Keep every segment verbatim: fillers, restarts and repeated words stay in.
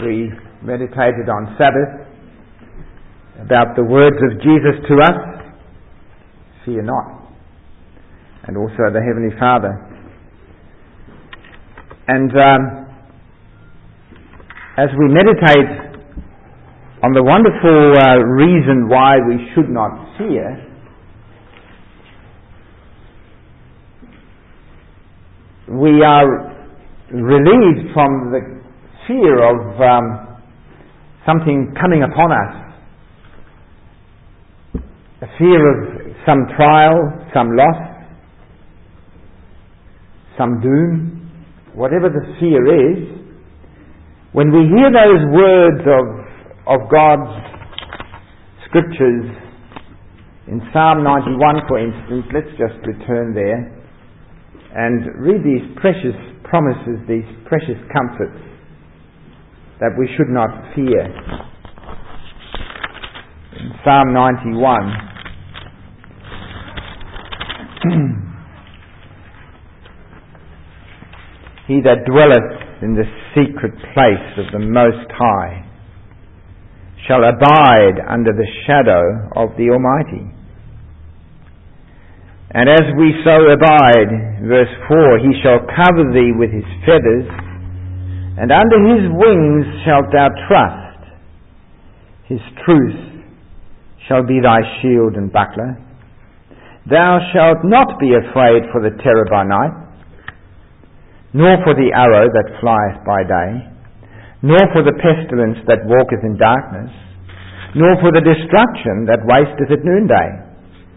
we meditated on Sabbath about the words of Jesus to us, fear not, and also the Heavenly Father. And um, as we meditate on the wonderful uh, reason why we should not fear, we are relieved from the fear of um, something coming upon us. A fear of some trial, some loss, some doom, whatever the fear is. When we hear those words of, of God's scriptures in Psalm ninety-one, for instance, let's just return there and read these precious promises, these precious comforts that we should not fear. In Psalm ninety-one, he that dwelleth in the secret place of the Most High shall abide under the shadow of the Almighty. And as we so abide, verse four, he shall cover thee with his feathers, and under his wings shalt thou trust. His truth shall be thy shield and buckler. Thou shalt not be afraid for the terror by night, nor for the arrow that flieth by day, nor for the pestilence that walketh in darkness, nor for the destruction that wasteth at noonday.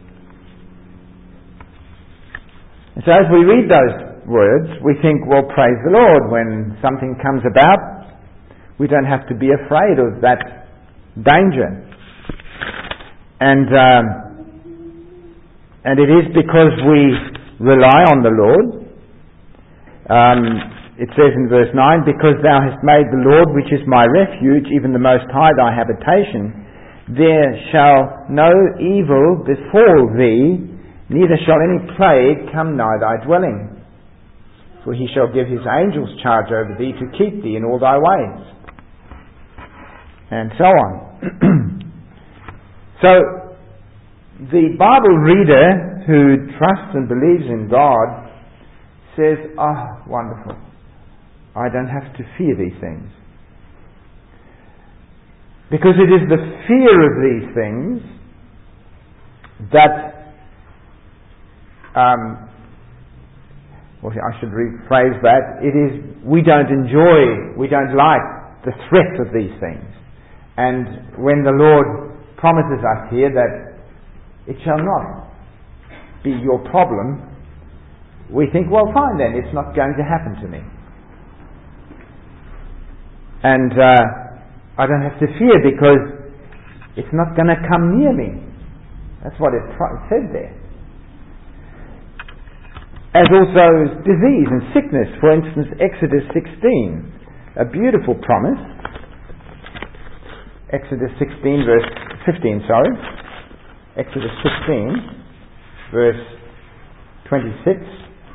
And so as we read those words, we think, well, praise the Lord, when something comes about, we don't have to be afraid of that danger. And um, and it is because we rely on the Lord. Um, it says in verse nine, because thou hast made the Lord, which is my refuge, even the Most High thy habitation, there shall no evil befall thee, neither shall any plague come nigh thy dwelling. For he shall give his angels charge over thee to keep thee in all thy ways. And so on. So, the Bible reader who trusts and believes in God says, ah, oh, wonderful. I don't have to fear these things. Because it is the fear of these things that Um, well, I should rephrase that. It is, we don't enjoy, we don't like the threat of these things. And when the Lord promises us here that it shall not be your problem, we think, well, fine then, it's not going to happen to me. And uh, I don't have to fear because it's not going to come near me. That's what it said there. As also disease and sickness. For instance, Exodus sixteen, a beautiful promise. Exodus sixteen, verse fifteen, sorry. Exodus sixteen, verse twenty-six.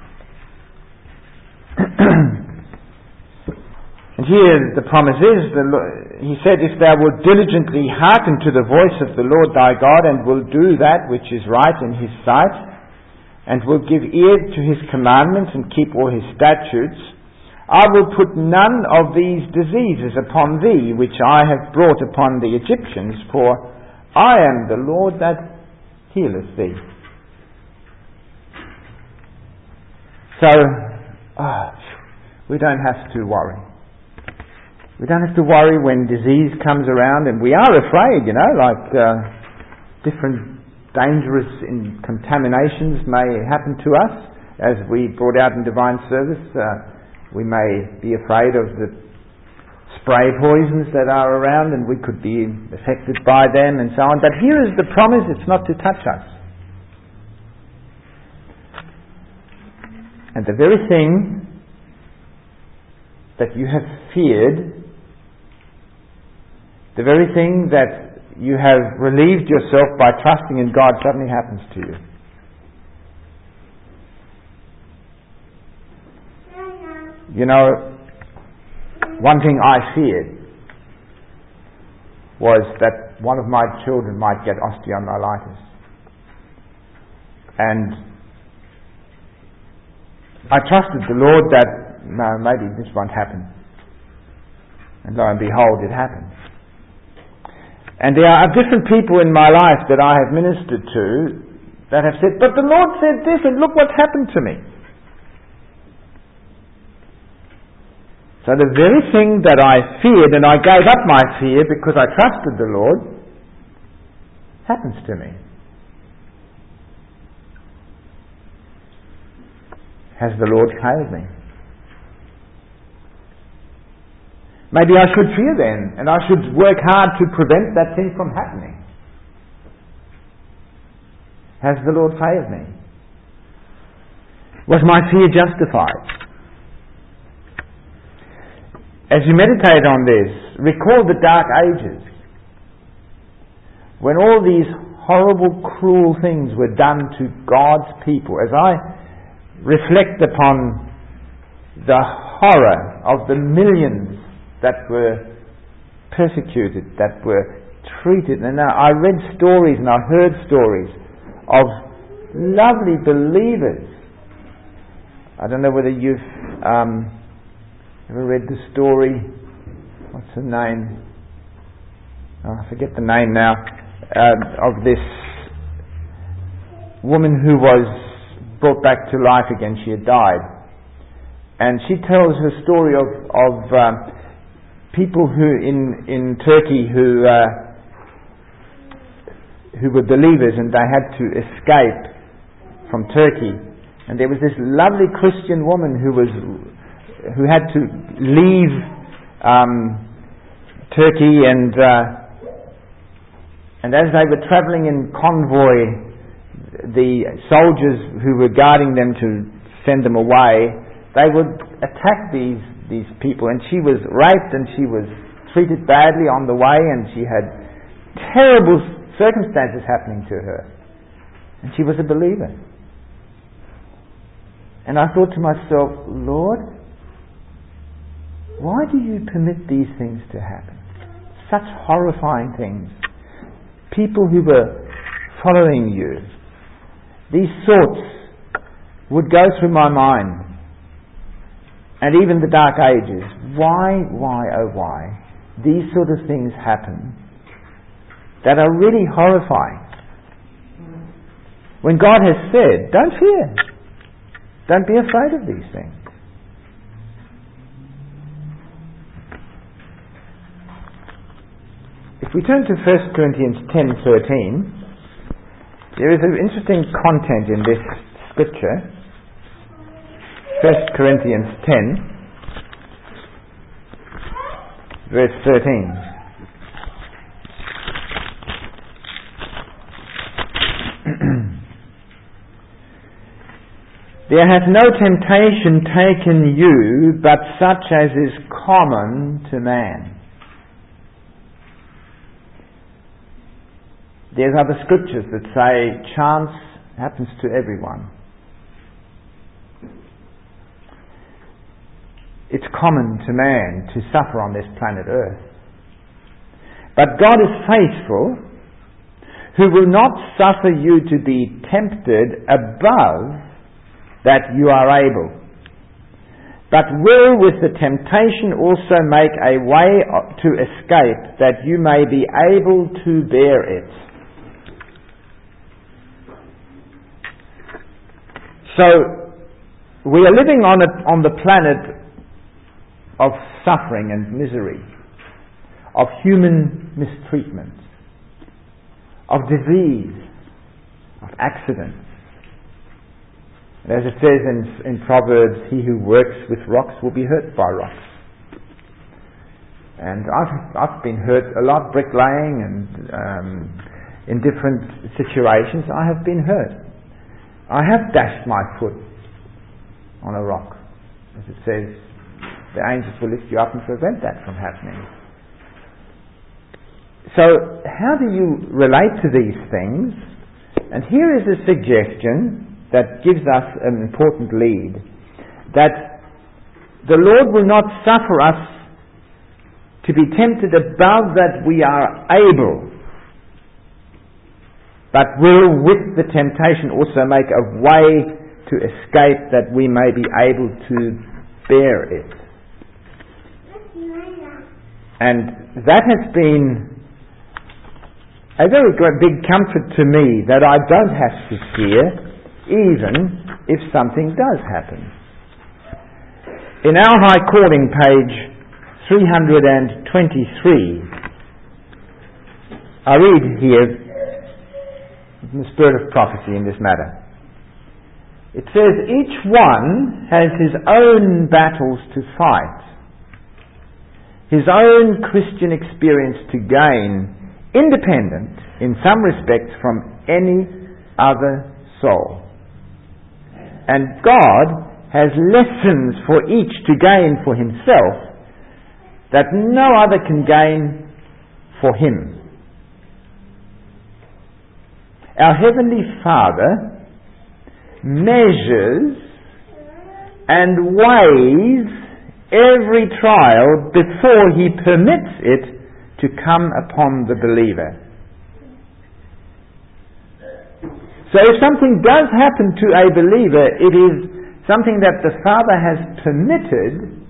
And here the promise is, the, he said, if thou wilt diligently hearken to the voice of the Lord thy God, and will do that which is right in his sight, and will give ear to his commandments and keep all his statutes, I will put none of these diseases upon thee which I have brought upon the Egyptians, for I am the Lord that healeth thee. So, oh, we don't have to worry. We don't have to worry when disease comes around, and we are afraid, you know, like uh, different dangerous in contaminations may happen to us. As we brought out in divine service, uh, we may be afraid of the spray poisons that are around, and we could be affected by them and so on. But here is the promise, it's not to touch us. And the very thing that you have feared, the very thing that you have relieved yourself by trusting in God, suddenly happens to you. You know, one thing I feared was that one of my children might get osteomyelitis. And I trusted the Lord that, no, maybe this won't happen. And lo and behold, it happened. And there are different people in my life that I have ministered to that have said, but the Lord said this, and look what happened to me. So the very thing that I feared, and I gave up my fear because I trusted the Lord, happens to me. Has the Lord failed me? Maybe I should fear then, and I should work hard to prevent that thing from happening. Has the Lord failed me? Was my fear justified? As you meditate on this, recall the dark ages, when all these horrible, cruel things were done to God's people. As I reflect upon the horror of the millions that were persecuted, that were treated, and I read stories and I heard stories of lovely believers. I don't know whether you've um, ever read the story, what's her name? Oh, I forget the name now, uh, of this woman who was brought back to life again. She had died. And she tells her story of, of um, people who in, in Turkey who uh, who were believers, and they had to escape from Turkey. And there was this lovely Christian woman who was who had to leave um, Turkey, and uh, and as they were travelling in convoy, the soldiers who were guarding them to send them away, they would attack these these people, and she was raped and she was treated badly on the way, and she had terrible circumstances happening to her, and she was a believer. And I thought to myself, Lord, why do you permit these things to happen? Such horrifying things. People who were following you. These thoughts would go through my mind. And even the dark ages. Why, why, oh why, these sort of things happen that are really horrifying. When God has said, don't fear. Don't be afraid of these things. If we turn to First Corinthians ten thirteen, there is an interesting content in this scripture. First Corinthians ten, verse thirteen. There hath no temptation taken you, but such as is common to man. There's other scriptures that say chance happens to everyone. It's common to man to suffer on this planet Earth. But God is faithful, who will not suffer you to be tempted above that you are able, but will with the temptation also make a way to escape, that you may be able to bear it. So, we are living on, a, on the planet of suffering and misery, of human mistreatment, of disease, of accidents. And as it says in, in Proverbs, he who works with rocks will be hurt by rocks. And I've, I've been hurt a lot bricklaying, and um, in different situations I have been hurt. I have dashed my foot on a rock. As it says, the angels will lift you up and prevent that from happening. So, how do you relate to these things? And here is a suggestion that gives us an important lead, that the Lord will not suffer us to be tempted above that we are able, but will with the temptation also make a way to escape that we may be able to bear it. And that has been a very great big comfort to me, that I don't have to fear even if something does happen. In Our High Calling, page three hundred twenty-three, I read here in the spirit of prophecy in this matter. It says, each one has his own battles to fight, his own Christian experience to gain, independent in some respects from any other soul. And God has lessons for each to gain for himself that no other can gain for him. Our Heavenly Father measures and weighs every trial before he permits it to come upon the believer. So if something does happen to a believer, it is something that the Father has permitted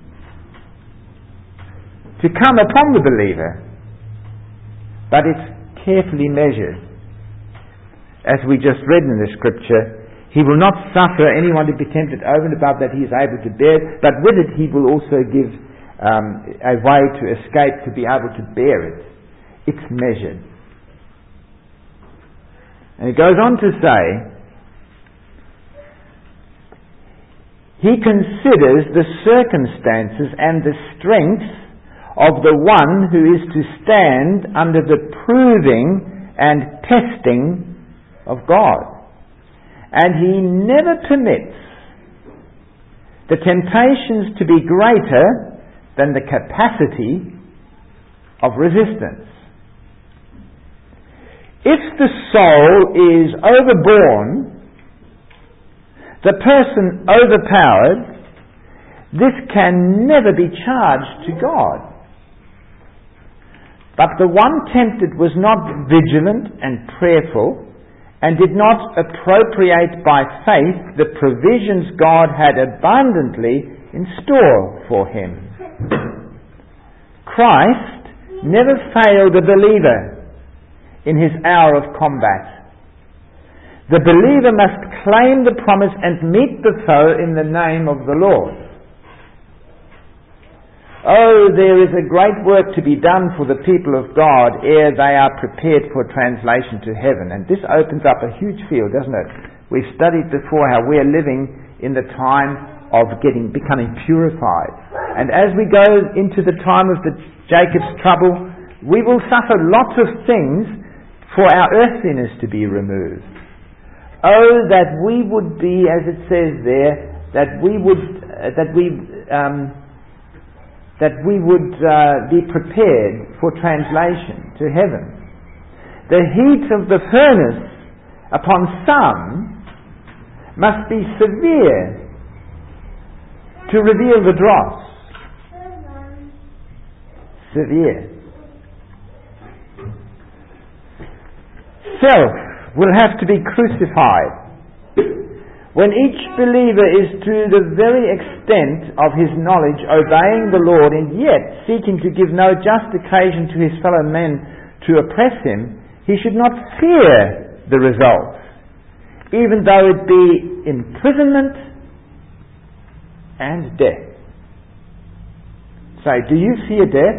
to come upon the believer, but it's carefully measured. As we just read in the scripture, he will not suffer anyone to be tempted over and above that he is able to bear, but with it he will also give um, a way to escape, to be able to bear it. It's measured. And it goes on to say, he considers the circumstances and the strength of the one who is to stand under the proving and testing of God. And he never permits the temptations to be greater than the capacity of resistance. If the soul is overborne, the person overpowered, this can never be charged to God. But the one tempted was not vigilant and prayerful, and did not appropriate by faith the provisions God had abundantly in store for him. Christ never failed a believer in his hour of combat. The believer must claim the promise and meet the foe in the name of the Lord. Oh, there is a great work to be done for the people of God ere they are prepared for translation to heaven. And this opens up a huge field, doesn't it? We've studied before how we're living in the time of getting becoming purified. And as we go into the time of the Jacob's trouble, we will suffer lots of things for our earthliness to be removed. Oh, that we would be, as it says there, that we would, uh, that we... Um, that we would uh, be prepared for translation to heaven. The heat of the furnace upon some must be severe to reveal the dross. Severe. Self will have to be crucified. When each believer is to the very extent of his knowledge obeying the Lord and yet seeking to give no just occasion to his fellow men to oppress him, he should not fear the result, even though it be imprisonment and death. So, do you fear death?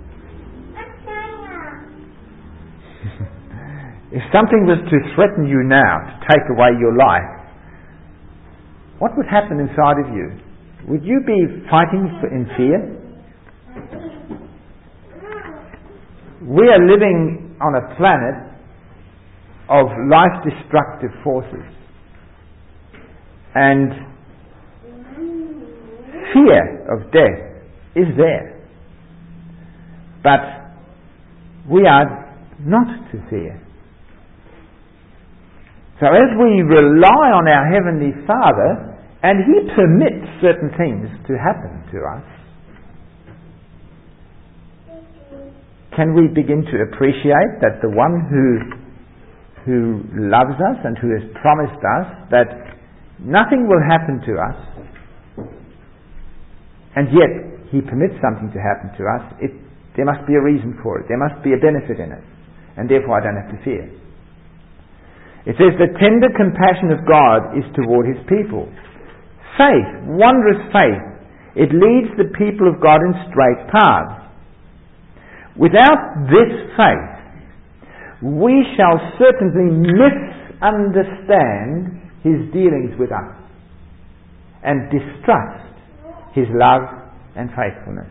If something was to threaten you now, to take away your life, what would happen inside of you? Would you be fighting in fear? We are living on a planet of life-destructive forces. And fear of death is there. But we are not to fear. So as we rely on our Heavenly Father, and He permits certain things to happen to us, can we begin to appreciate that the one who who loves us and who has promised us that nothing will happen to us, and yet he permits something to happen to us, it, there must be a reason for it. There must be a benefit in it. And therefore I don't have to fear. It says the tender compassion of God is toward his people. Faith, wondrous faith, it leads the people of God in straight paths. Without this faith, we shall certainly misunderstand his dealings with us and distrust his love and faithfulness.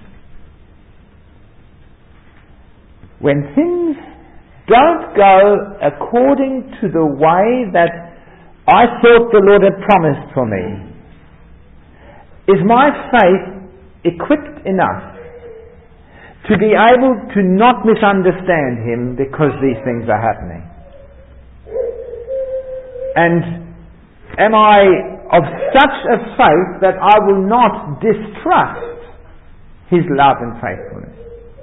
When things don't go according to the way that I thought the Lord had promised for me, is my faith equipped enough to be able to not misunderstand him because these things are happening? And am I of such a faith that I will not distrust his love and faithfulness?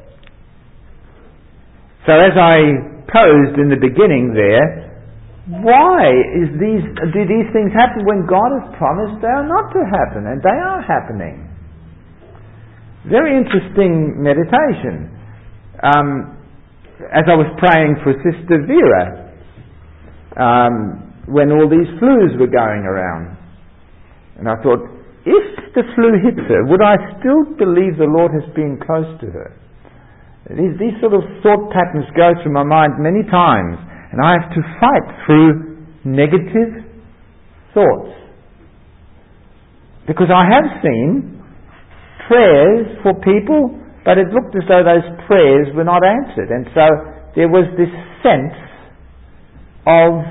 So as I posed in the beginning there, why is these, do these things happen when God has promised they are not to happen, and they are happening? Very interesting meditation. Um, as I was praying for Sister Vera, um, when all these flus were going around, and I thought, if the flu hits her, would I still believe the Lord has been close to her? These, these sort of thought patterns go through my mind many times, and I have to fight through negative thoughts. Because I have seen prayers for people, but it looked as though those prayers were not answered. And so there was this sense of,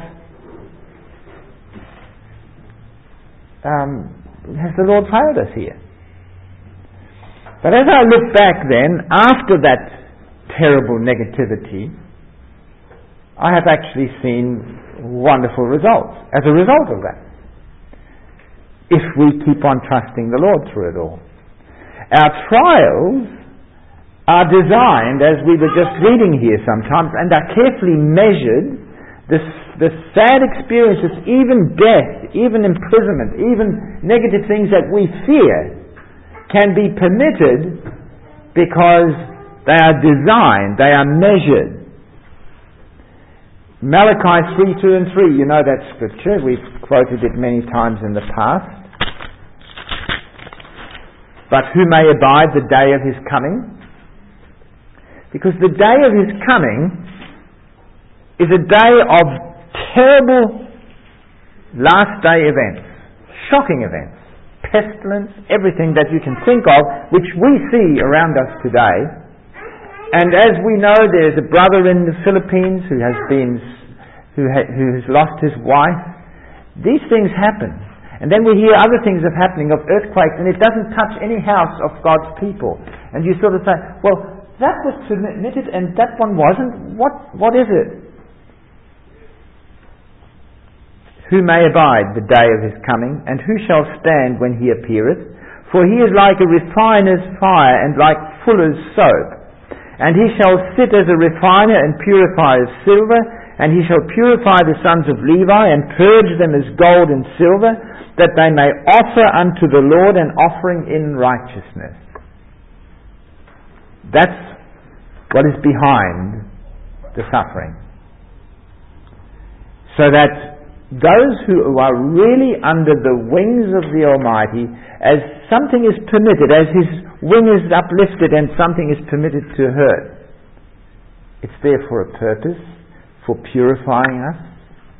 um, has the Lord failed us here? But as I look back then, after that terrible negativity, I have actually seen wonderful results as a result of that, if we keep on trusting the Lord through it all. Our trials are designed, as we were just reading here sometimes, and are carefully measured. The, the sad experiences, even death, even imprisonment, even negative things that we fear, can be permitted because they are designed, they are measured. Malachi three, two and three, you know that scripture, we've quoted it many times in the past. But who may abide the day of his coming? Because the day of his coming is a day of terrible last day events, shocking events, pestilence, everything that you can think of, which we see around us today. And as we know, there's a brother in the Philippines who has been, who, ha, who has lost his wife. These things happen. And then we hear other things of happening, of earthquakes, and it doesn't touch any house of God's people. And you sort of say, well, that was permitted and that one wasn't. What, what is it? Who may abide the day of his coming, and who shall stand when he appeareth? For he is like a refiner's fire, and like fuller's soap. And he shall sit as a refiner and purifier of silver, and he shall purify the sons of Levi, and purge them as gold and silver, that they may offer unto the Lord an offering in righteousness. That's what is behind the suffering. So that those who are really under the wings of the Almighty, as something is permitted, as his wing is uplifted and something is permitted to hurt, it's there for a purpose, for purifying us.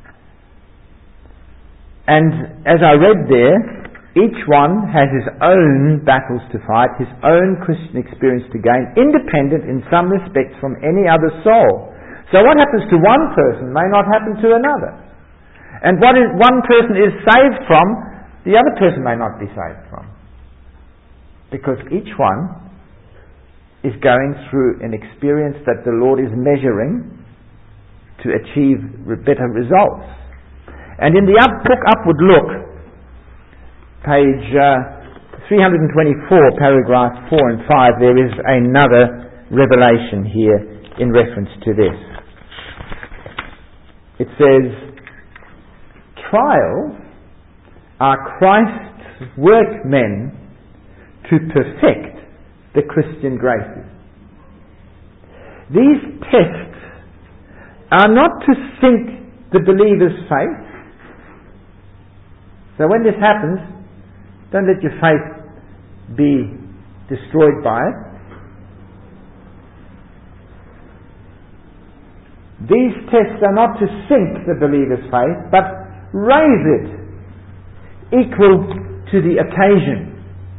And as I read there, each one has his own battles to fight, his own Christian experience to gain, independent in some respects from any other soul. So what happens to one person may not happen to another. And what is, one person is saved from, the other person may not be saved from. Because each one is going through an experience that the Lord is measuring to achieve better results. And in the up, book Upward Look, page uh, three twenty-four, paragraph four and five, there is another revelation here in reference to this. It says, trials are Christ's workmen to perfect the Christian graces. These tests are not to sink the believer's faith. So when this happens, don't let your faith be destroyed by it. These tests are not to sink the believer's faith, but raise it equal to the occasion.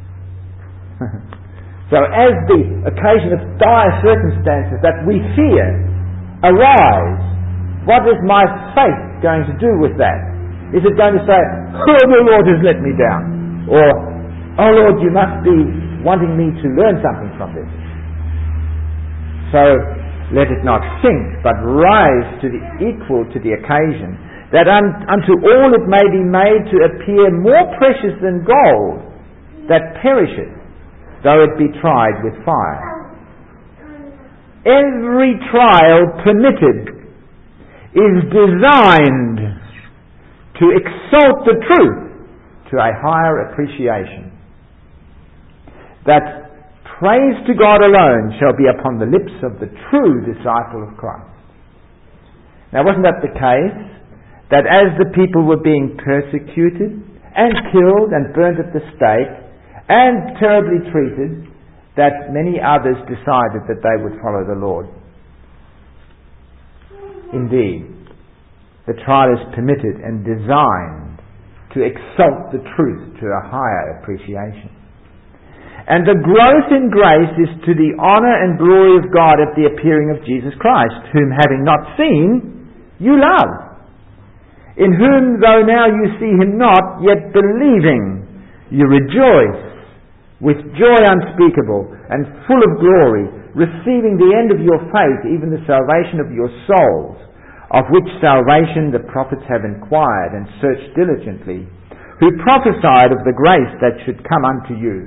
So as the occasion of dire circumstances that we fear arise, what is my faith going to do with that? Is it going to say, oh, the Lord has let me down? Or, oh Lord, you must be wanting me to learn something from this. So, let it not sink, but rise to the equal to the occasion, that un, unto all it may be made to appear more precious than gold, that perisheth, though it be tried with fire. Every trial permitted is designed to exalt the truth to a higher appreciation. That praise to God alone shall be upon the lips of the true disciple of Christ. Now, wasn't that the case? That as the people were being persecuted and killed and burnt at the stake and terribly treated, that many others decided that they would follow the Lord. Indeed, the trial is permitted and designed to exalt the truth to a higher appreciation. And the growth in grace is to the honour and glory of God at the appearing of Jesus Christ, whom having not seen, you love. In whom, though now you see him not, yet believing, you rejoice with joy unspeakable and full of glory, receiving the end of your faith, even the salvation of your souls, of which salvation the prophets have inquired and searched diligently, who prophesied of the grace that should come unto you.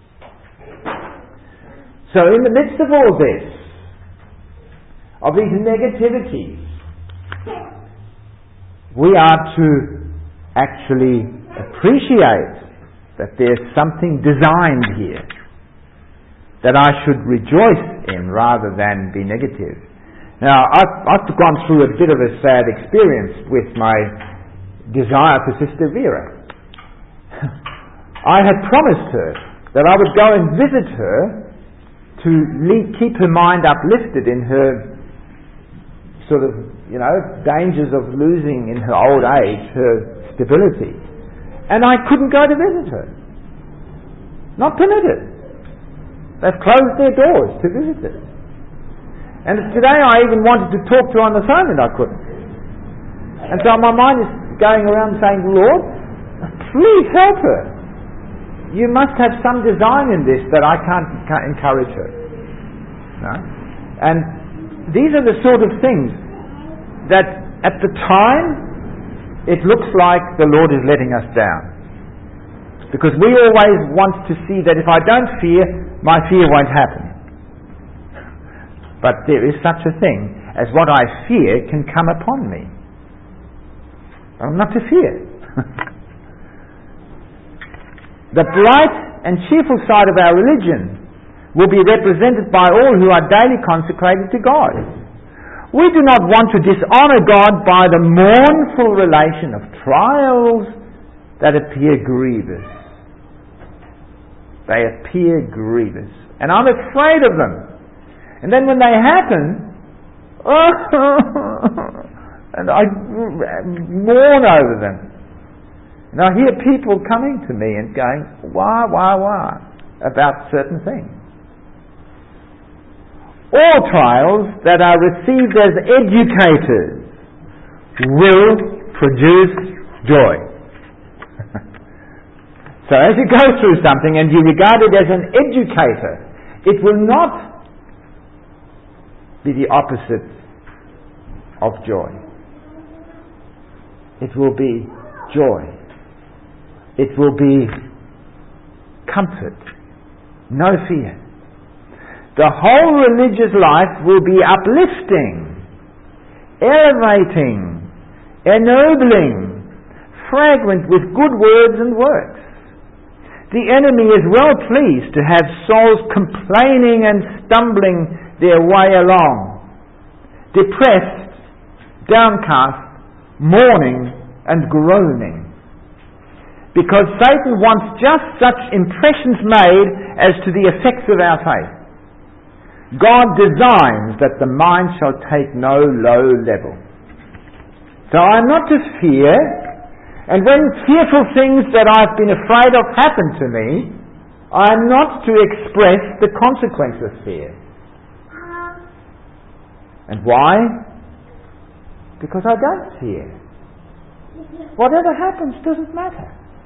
So in the midst of all this, of these negativities, we are to actually appreciate that there's something designed here that I should rejoice in rather than be negative. Now, I've, I've gone through a bit of a sad experience with my desire for Sister Vera. I had promised her that I would go and visit her to lead, keep her mind uplifted in her sort of, you know, dangers of losing in her old age her stability. And I couldn't go to visit her. Not permitted. They've closed their doors to visit her. And today I even wanted to talk to her on the phone and I couldn't. And so my mind is going around saying, Lord, please help her. You must have some design in this that I can't, can't encourage her. No? And these are the sort of things that at the time it looks like the Lord is letting us down. Because we always want to see that if I don't fear, my fear won't happen. But there is such a thing as what I fear can come upon me. I'm not to fear. The bright and cheerful side of our religion will be represented by all who are daily consecrated to God. We do not want to dishonour God by the mournful relation of trials that appear grievous. They appear grievous. And I'm afraid of them. And then when they happen, oh, and I mourn over them. And I hear people coming to me and going, why, why, why, about certain things. All trials that are received as educators will produce joy. So as you go through something and you regard it as an educator, it will not be the opposite of joy. It will be joy. It will be comfort, no fear. the whole religious life will be uplifting, elevating, ennobling, fragrant with good words and works. The enemy is well pleased to have souls complaining and stumbling their way along, depressed, downcast, mourning and groaning, because Satan wants just such impressions made as to the effects of our faith. God designs that the mind shall take no low level. So I'm not to fear, and when fearful things that I've been afraid of happen to me, I'm not to express the consequence of fear. And why? Because I don't fear. Whatever happens doesn't matter.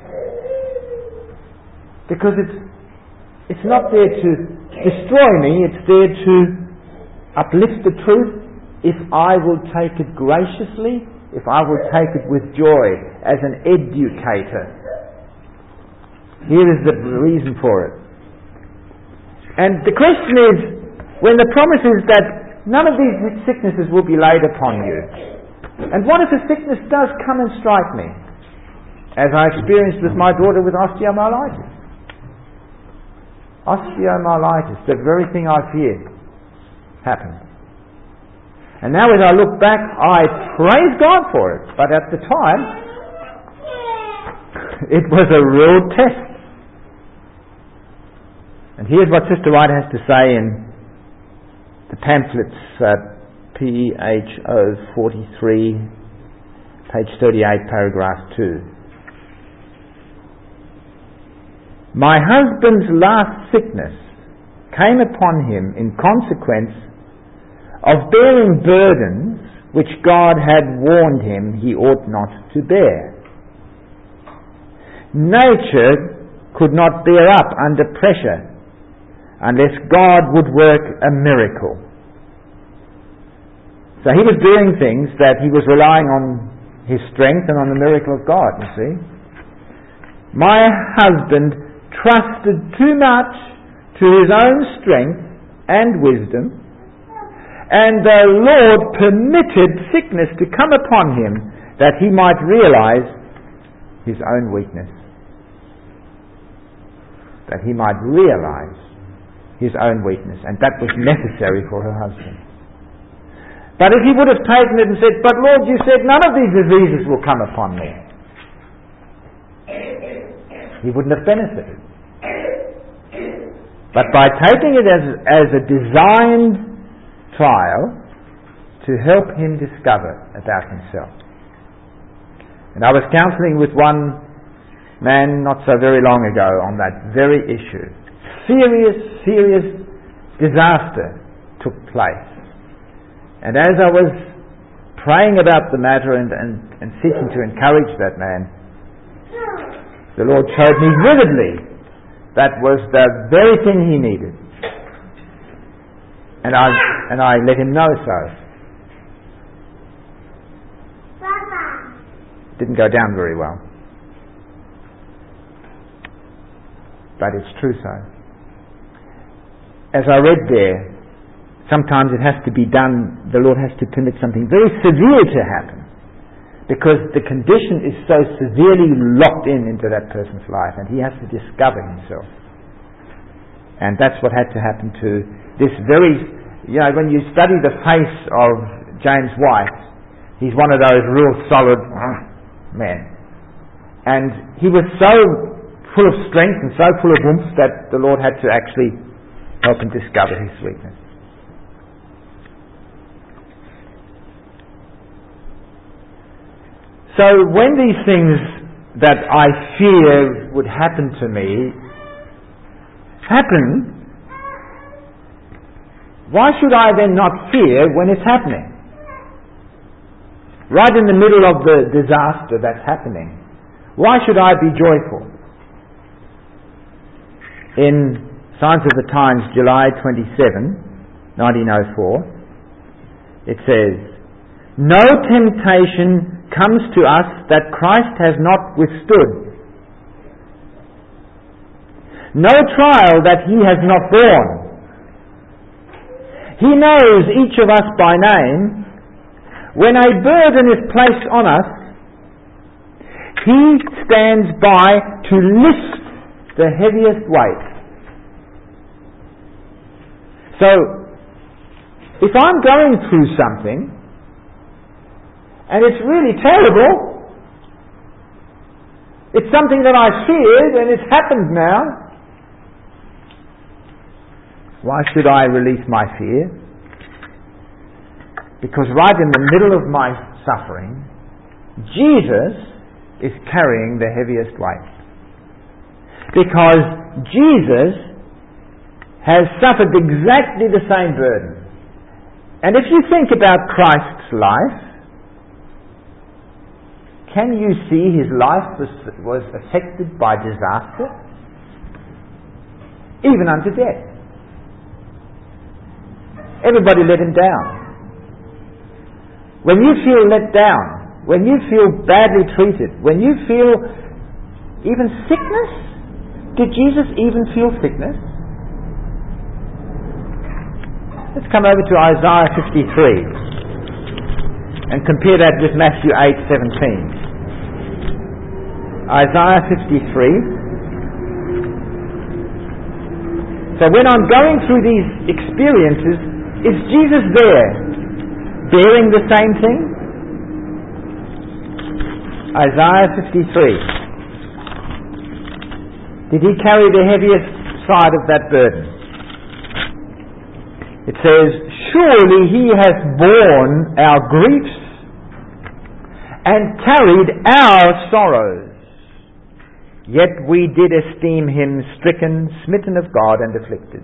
Because it's it's not there to destroy me, it's there to uplift the truth if I will take it graciously, if I will take it with joy as an educator. Here is the reason for it. And the question is, when the promise is that none of these sicknesses will be laid upon you, and what if a sickness does come and strike me, as I experienced with my daughter with osteomyelitis? Osteomyelitis, the very thing I feared, happened. And now as I look back, I praise God for it. But at the time, it was a real test. And here's what Sister White has to say in the pamphlets, uh, P E H O forty-three, page thirty-eight, paragraph two. My husband's last sickness came upon him in consequence of bearing burdens which God had warned him he ought not to bear. Nature could not bear up under pressure unless God would work a miracle. So he was doing things that he was relying on his strength and on the miracle of God, you see. My husband trusted too much to his own strength and wisdom, and the Lord permitted sickness to come upon him that he might realize his own weakness. That he might realize his own weakness, and that was necessary for her husband. But if he would have taken it and said, "But Lord, you said none of these diseases will come upon me," he wouldn't have benefited. But by taking it as, as a designed trial to help him discover about himself. And I was counselling with one man not so very long ago on that very issue. Serious, serious disaster took place. And as I was praying about the matter and, and, and seeking to encourage that man, the Lord showed me vividly that was the very thing he needed. And I and I let him know so. Didn't go down very well. But it's true so. As I read there, sometimes it has to be done, the Lord has to permit something very severe to happen, because the condition is so severely locked in into that person's life, and he has to discover himself. And that's what had to happen to this very, you know, when you study the face of James White, he's one of those real solid men. And he was so full of strength and so full of oomph that the Lord had to actually help him discover his weakness. So when these things that I fear would happen to me happen, why should I then not fear when it's happening? Right in the middle of the disaster that's happening, why should I be joyful? In Signs of the Times, July twenty-seventh, nineteen oh four, it says, "No temptation comes to us that Christ has not withstood. No trial that he has not borne. He knows each of us by name. When a burden is placed on us, He stands by to lift the heaviest weight. So, if I'm going through something, and it's really terrible, it's something that I feared and it's happened now, why should I release my fear? Because right in the middle of my suffering, Jesus is carrying the heaviest weight. Because Jesus has suffered exactly the same burden. And if you think about Christ's life, can you see His life was, was affected by disaster? Even unto death. Everybody let Him down. When you feel let down, when you feel badly treated, when you feel even sickness, did Jesus even feel sickness? Let's come over to Isaiah fifty-three and compare that with Matthew eight seventeen. Isaiah fifty-three. So when I'm going through these experiences, is Jesus there, bearing the same thing? Isaiah fifty-three. Did He carry the heaviest side of that burden? It says, surely He has borne our griefs and carried our sorrows. Yet we did esteem Him stricken, smitten of God, and afflicted.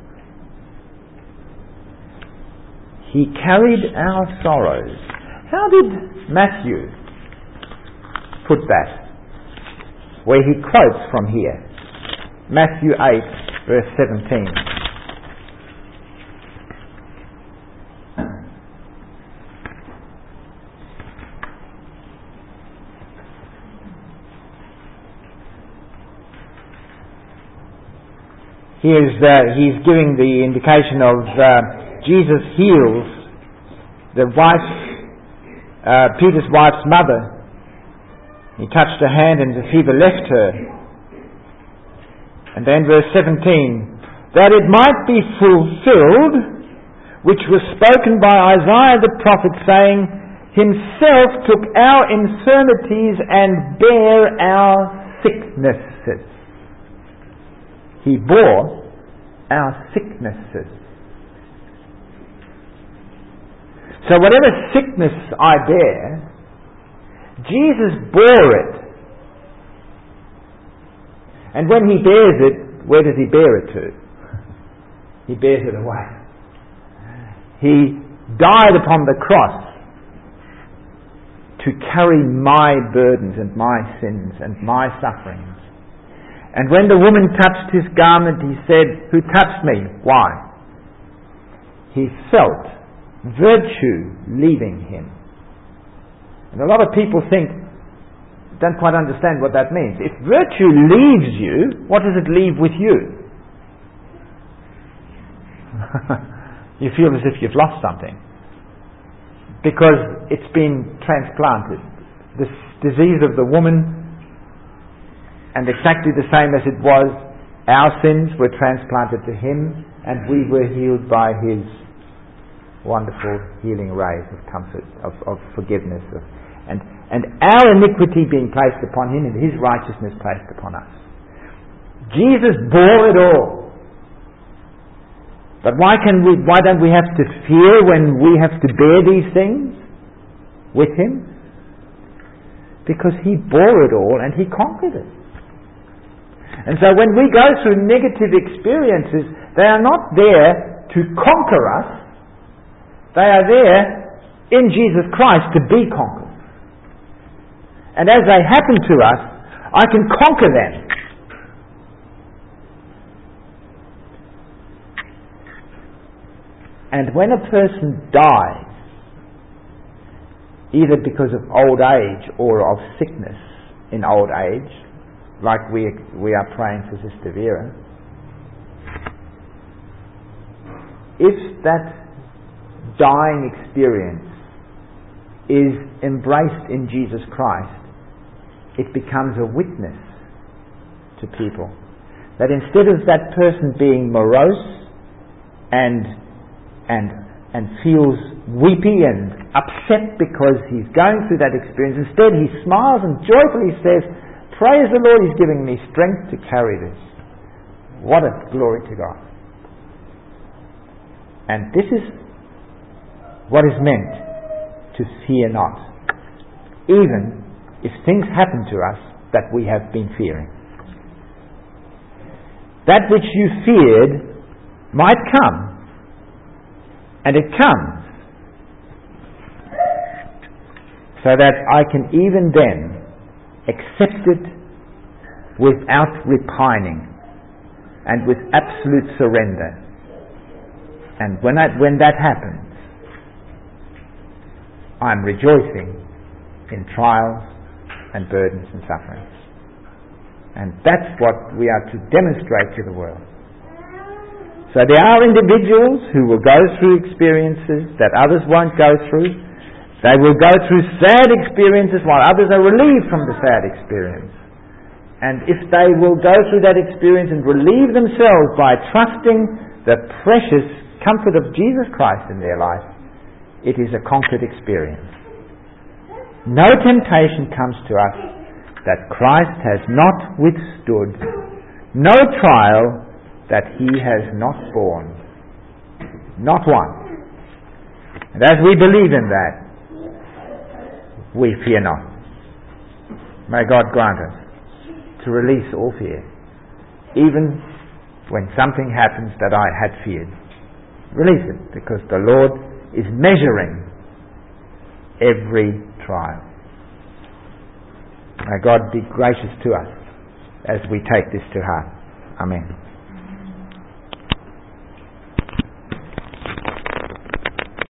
He carried our sorrows. How did Matthew put that? Where he quotes from here. Matthew eight, verse seventeen. Here's, uh, he's giving the indication of uh, Jesus heals the wife, uh, Peter's wife's mother. He touched her hand and the fever left her. And then verse seventeen, that it might be fulfilled, which was spoken by Isaiah the prophet, saying, Himself took our infirmities and bare our sicknesses. He bore our sicknesses. So whatever sickness I bear, Jesus bore it. And when He bears it, where does He bear it to? He bears it away. He died upon the cross to carry my burdens and my sins and my sufferings. And when the woman touched His garment, He said, who touched me? Why? He felt virtue leaving Him. And a lot of people think, don't quite understand what that means. If virtue leaves you, what does it leave with you? You feel as if you've lost something. Because it's been transplanted. This disease of the woman, and exactly the same as it was, our sins were transplanted to Him, and we were healed by His wonderful healing rays of comfort, of, of forgiveness, of, and, and our iniquity being placed upon Him and His righteousness placed upon us. Jesus bore it all. But why can we? Why don't we have to fear when we have to bear these things with Him? Because He bore it all and He conquered it. And so when we go through negative experiences, they are not there to conquer us. They are there in Jesus Christ to be conquered. And as they happen to us, I can conquer them. And when a person dies, either because of old age or of sickness in old age, like we we are praying for Sister Vera, if that dying experience is embraced in Jesus Christ, it becomes a witness to people. That instead of that person being morose and and and feels weepy and upset because he's going through that experience, instead he smiles and joyfully says, "Praise the Lord, He's giving me strength to carry this." What a glory to God. And this is what is meant to fear not, even if things happen to us that we have been fearing. That which you feared might come, and it comes, so that I can even then accept it without repining and with absolute surrender. And when I, when that happens, I'm rejoicing in trials and burdens and sufferings. And that's what we are to demonstrate to the world. So there are individuals who will go through experiences that others won't go through. They will go through sad experiences while others are relieved from the sad experience. And if they will go through that experience and relieve themselves by trusting the precious comfort of Jesus Christ in their life, it is a conquered experience. No temptation comes to us that Christ has not withstood, no trial that He has not borne. Not one. And as we believe in that, we fear not. May God grant us to release all fear, even when something happens that I had feared. Release it, because the Lord is measuring every trial. May God be gracious to us as we take this to heart. Amen.